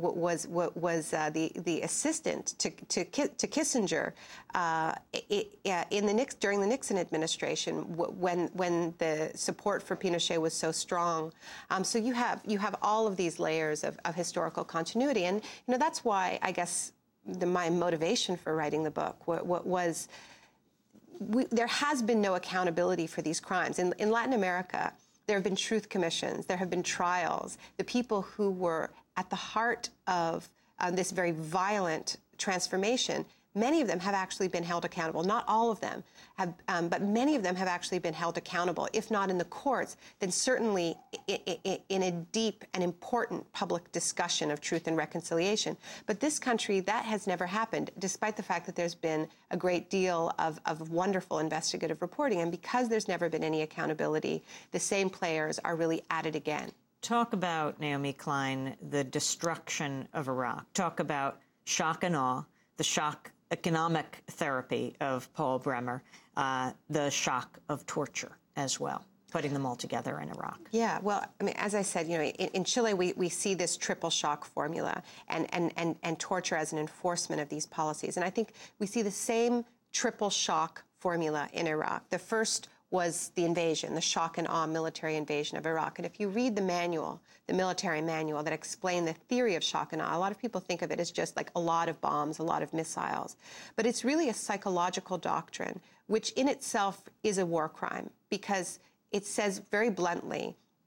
the assistant to Kissinger during the Nixon administration when the support for Pinochet was so strong. So you have all of these layers of historical continuity, and you know that's why I guess my motivation for writing the book was. There has been no accountability for these crimes. In Latin America, there have been truth commissions, there have been trials. The people who were at the heart of this very violent transformation, many of them have actually been held accountable. Not all of them have, but many of them have actually been held accountable. If not in the courts, then certainly in a deep and important public discussion of truth and reconciliation. But this country, that has never happened, despite the fact that there's been a great deal of wonderful investigative reporting. And because there's never been any accountability, the same players are really at it again. Talk about, Naomi Klein, the destruction of Iraq. Talk about shock and awe, the shock economic therapy of Paul Bremer, the shock of torture as well, putting them all together in Iraq. Yeah, well, I mean, as I said, you know, in Chile, we see this triple shock formula and torture as an enforcement of these policies. And I think we see the same triple shock formula in Iraq. The first was the invasion, the shock and awe military invasion of Iraq. And if you read the manual, the military manual that explained the theory of shock and awe, a lot of people think of it as just like a lot of bombs, a lot of missiles. But it's really a psychological doctrine, which in itself is a war crime, because it says very bluntly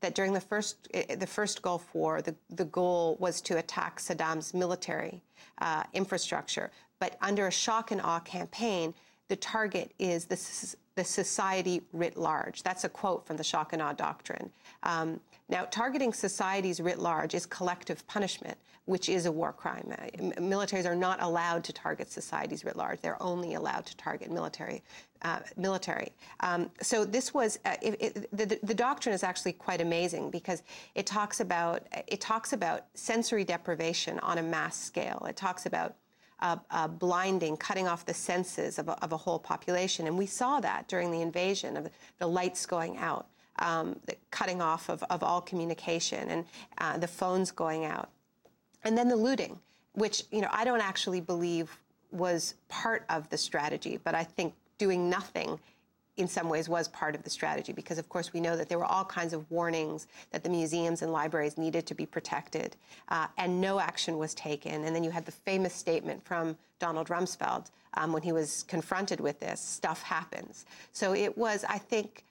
that during the first Gulf War, the goal was to attack Saddam's military infrastructure. But under a shock and awe campaign, the target is the society writ large. That's a quote from the shock and awe doctrine. Now, targeting societies writ large is collective punishment, which is a war crime. Militaries are not allowed to target societies writ large. They're only allowed to target military. So this was the doctrine is actually quite amazing because it talks about sensory deprivation on a mass scale. It talks about blinding, cutting off the senses of a whole population, and we saw that during the invasion of the lights going out, the cutting off of all communication, and the phones going out, and then the looting, which I don't actually believe was part of the strategy, but I think doing nothing in some ways was part of the strategy because, of course, we know that there were all kinds of warnings that the museums and libraries needed to be protected, and no action was taken. And then you had the famous statement from Donald Rumsfeld when he was confronted with this, stuff happens. So it was, I think,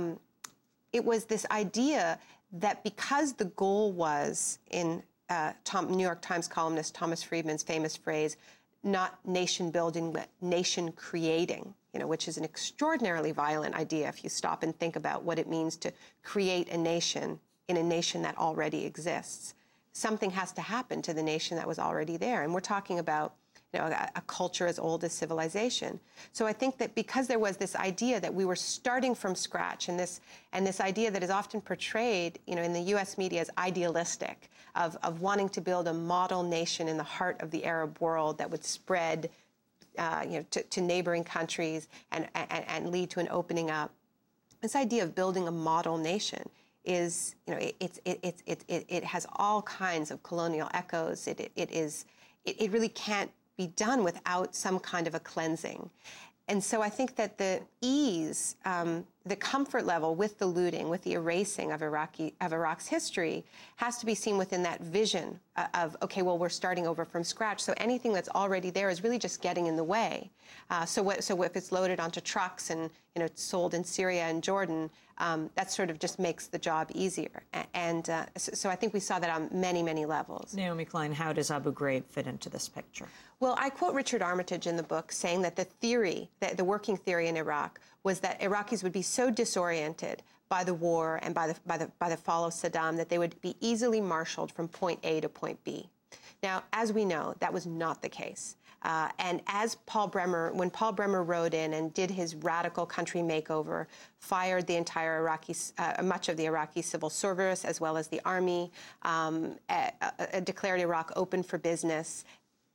it was this idea that because the goal was, in New York Times columnist Thomas Friedman's famous phrase, not nation building, but nation creating, which is an extraordinarily violent idea if you stop and think about what it means to create a nation in a nation that already exists. Something has to happen to the nation that was already there. And we're talking about a culture as old as civilization. So I think that because there was this idea that we were starting from scratch, and this idea that is often portrayed, in the U.S. media as idealistic, of wanting to build a model nation in the heart of the Arab world that would spread, to neighboring countries and lead to an opening up. This idea of building a model nation is, it has all kinds of colonial echoes. It really can't be done without some kind of a cleansing. And so I think that the ease, the comfort level with the looting, with the erasing of Iraq's history has to be seen within that vision of, okay, well, we're starting over from scratch. So anything that's already there is really just getting in the way. So if it's loaded onto trucks and, sold in Syria and Jordan, that sort of just makes the job easier. And so I think we saw that on many, many levels. Naomi Klein, how does Abu Ghraib fit into this picture? Well, I quote Richard Armitage in the book saying that the working theory in Iraq was that Iraqis would be so disoriented by the war and by the fall of Saddam that they would be easily marshaled from point A to point B. Now, as we know, that was not the case. And as when Paul Bremer rode in and did his radical country makeover, fired the entire much of the Iraqi civil service as well as the army, declared Iraq open for business.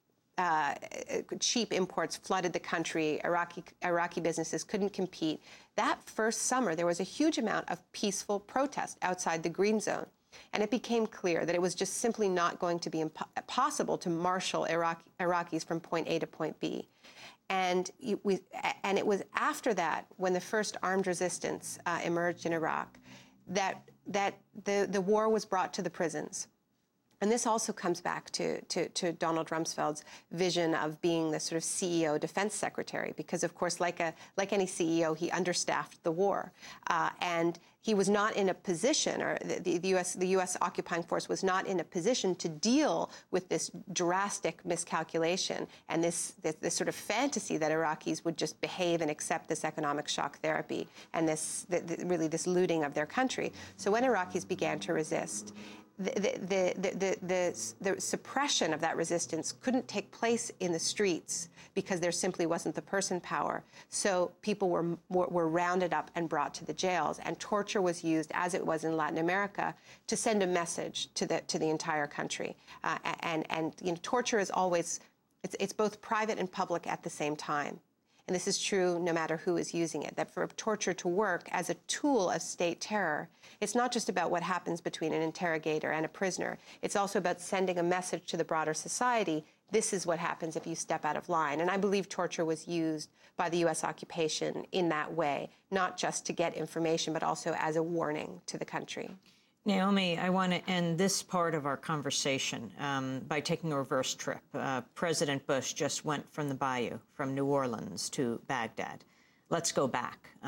Cheap imports flooded the country. Iraqi businesses couldn't compete. That first summer, there was a huge amount of peaceful protest outside the Green Zone. And it became clear that it was just simply not going to be possible to marshal Iraqis from point A to point B. And it was after that, when the first armed resistance emerged in Iraq, that the war was brought to the prisons. And this also comes back to Donald Rumsfeld's vision of being the sort of CEO defense secretary, because, of course, like any CEO, he understaffed the war. And he was not in a position, or the U.S. occupying force was not in a position to deal with this drastic miscalculation and this sort of fantasy that Iraqis would just behave and accept this economic shock therapy and really this looting of their country. So when Iraqis began to resist, the suppression of that resistance couldn't take place in the streets because there simply wasn't the person power. So people were rounded up and brought to the jails, and torture was used, as it was in Latin America, to send a message to the entire country. And torture is always it's both private and public at the same time. And this is true no matter who is using it, that for torture to work as a tool of state terror, it's not just about what happens between an interrogator and a prisoner. It's also about sending a message to the broader society. This is what happens if you step out of line. And I believe torture was used by the U.S. occupation in that way, not just to get information, but also as a warning to the country. Naomi, I want to end this part of our conversation by taking a reverse trip. President Bush just went from the Bayou, from New Orleans to Baghdad. Let's go back.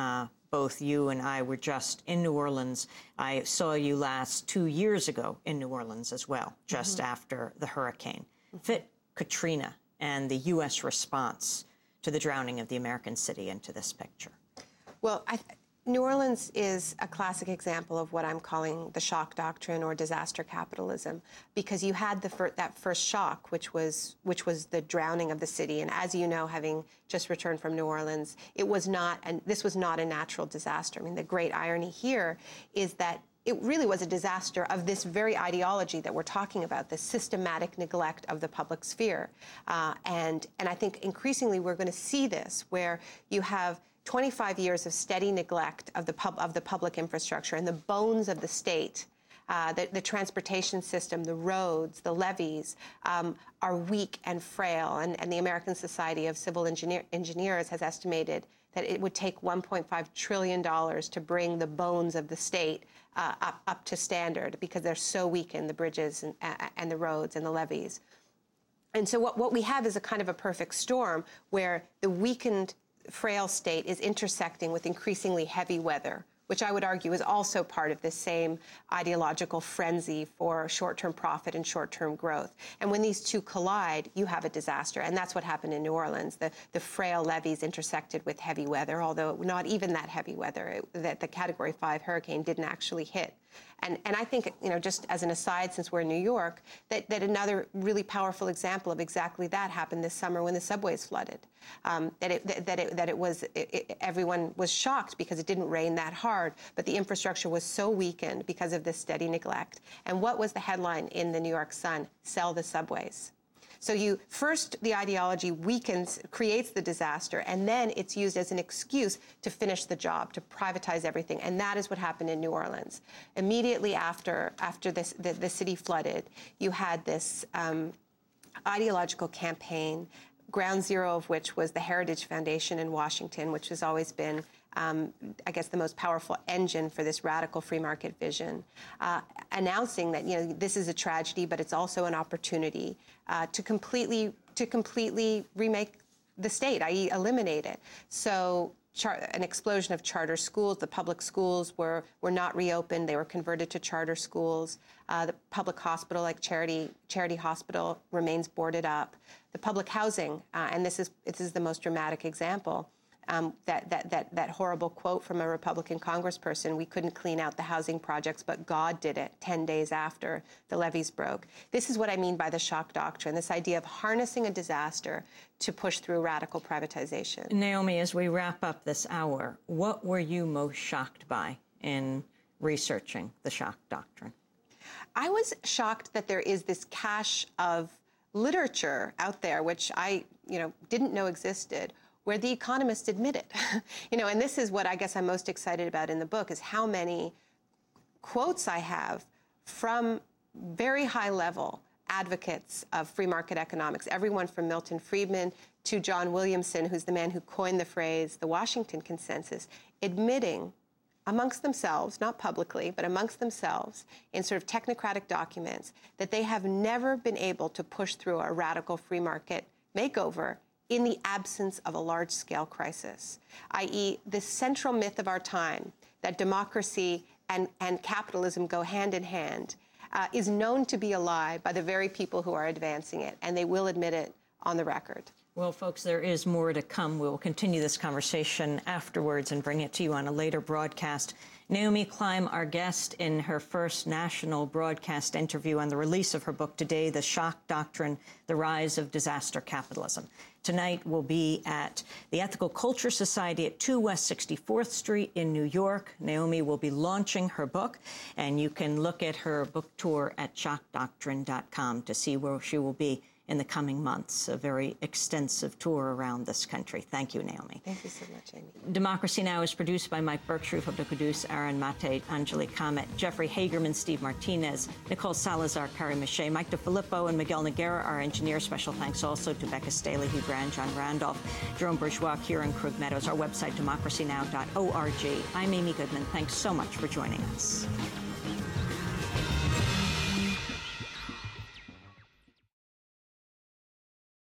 both you and I were just in New Orleans. I saw you last 2 years ago in New Orleans as well, just after the hurricane. Fit Katrina and the U.S. response to the drowning of the American city into this picture. Well, New Orleans is a classic example of what I'm calling the shock doctrine or disaster capitalism, because you had that first shock, which was the drowning of the city. And as you know, having just returned from New Orleans, this was not a natural disaster. I mean, the great irony here is that it really was a disaster of this very ideology that we're talking about, the systematic neglect of the public sphere. And I think increasingly we're going to see this, where you have 25 years of steady neglect of the public infrastructure and the bones of the state. The transportation system, the roads, the levees are weak and frail. And the American Society of Civil Engineers has estimated that it would take $1.5 trillion to bring the bones of the state up to standard, because they're so weakened, the bridges and the roads and the levees. And so what we have is a kind of a perfect storm where the weakened, frail state is intersecting with increasingly heavy weather, which I would argue is also part of this same ideological frenzy for short-term profit and short-term growth. And when these two collide, you have a disaster. And that's what happened in New Orleans. The frail levees intersected with heavy weather, although not even that heavy weather, that the Category 5 hurricane didn't actually hit. And I think, just as an aside, since we're in New York, that another really powerful example of exactly that happened this summer when the subways flooded. Everyone was shocked because it didn't rain that hard, but the infrastructure was so weakened because of this steady neglect. And what was the headline in the New York Sun? Sell the subways. So the ideology creates the disaster, and then it's used as an excuse to finish the job, to privatize everything. And that is what happened in New Orleans. Immediately after the city flooded, you had this ideological campaign, ground zero of which was the Heritage Foundation in Washington, which has always been I guess the most powerful engine for this radical free market vision, announcing that this is a tragedy, but it's also an opportunity to completely remake the state, i.e., eliminate it. So an explosion of charter schools. The public schools were not reopened; they were converted to charter schools. The public hospital, like Charity Hospital, remains boarded up. The public housing, and this is the most dramatic example. That horrible quote from a Republican congressperson, we couldn't clean out the housing projects, but God did it 10 days after the levees broke. This is what I mean by the shock doctrine, this idea of harnessing a disaster to push through radical privatization. Naomi, as we wrap up this hour, what were you most shocked by in researching the shock doctrine? I was shocked that there is this cache of literature out there, which I didn't know existed, where the economists admit it. And this is what I guess I'm most excited about in the book, is how many quotes I have from very high-level advocates of free market economics, everyone from Milton Friedman to John Williamson, who's the man who coined the phrase, the Washington Consensus, admitting amongst themselves, not publicly, but amongst themselves, in sort of technocratic documents, that they have never been able to push through a radical free market makeover in the absence of a large-scale crisis, i.e., the central myth of our time, that democracy and capitalism go hand in hand, is known to be a lie by the very people who are advancing it, and they will admit it on the record. Well, folks, there is more to come. We will continue this conversation afterwards and bring it to you on a later broadcast. Naomi Klein, our guest in her first national broadcast interview on the release of her book today, The Shock Doctrine, The Rise of Disaster Capitalism. Tonight we'll be at the Ethical Culture Society at 2 West 64th Street in New York. Naomi will be launching her book, and you can look at her book tour at shockdoctrine.com to see where she will be in the coming months, a very extensive tour around this country. Thank you, Naomi. Thank you so much, Amy. Democracy Now! Is produced by Mike Berkshire, Abdul Aaron Mate, Anjali Kamet, Jeffrey Hagerman, Steve Martinez, Nicole Salazar, Carrie Mache, Mike DeFilippo, and Miguel Noguera, our engineer. Special thanks also to Becca Staley, Hugh Brand, John Randolph, Jerome Bourgeois, Kieran Krug Meadows. Our website, democracynow.org. I'm Amy Goodman. Thanks so much for joining us.